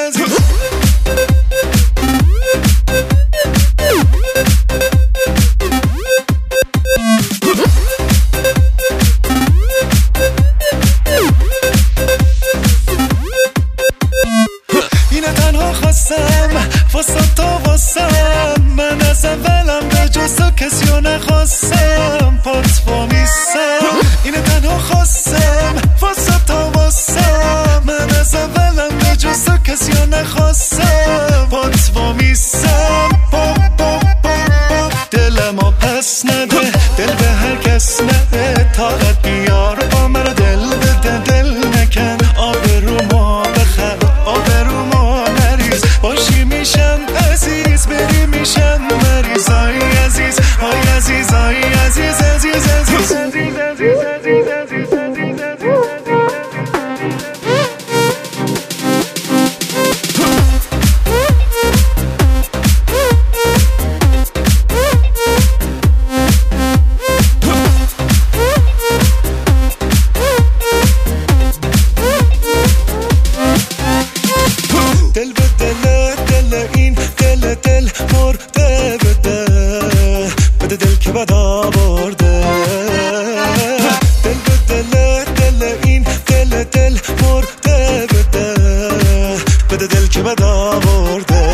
عزیز. اینه تنها خواستم واسه تا واسم، من از اولم به جز تو کسیو نخواستم، پات وامیستم. اینه تنها خواستم واسه تا واسم، من از اولم به جز تو کسیو نخواستم، پات وامیستم. دلمو پس نده، دل به هر کس نده، طاقت بیار با من دل بده، دل نکن آبرومو بخر، آبرومو نریز، باشی میشم عزیز، بری میشم مریض. آی عزیز، آی عزیز، آی عزیز، عزیز، عزیز، عزیز، عزیز، عزیز، عزیز، عزیز، عزیز. دل به دل، دل این دل، دل مرده، بده بده دل که بد آورده. دل به دل، دل این دل، دل مرده، بده بده دل که بد آورده.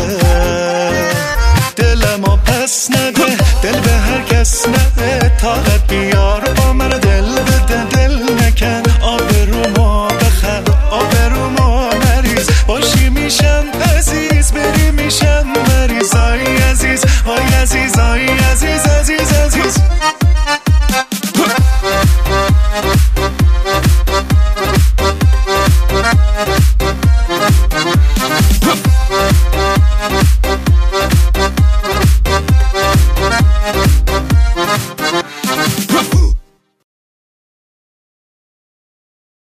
دلمو پس نده، دل به هر کس نده، طاقت بیار با من دل بده، دل نکن آبرومو بخر، آبرومو نریز، باشی میشم عزیز، بری میشم مریض. آی عزیز، آی عزیز، آی عزیز،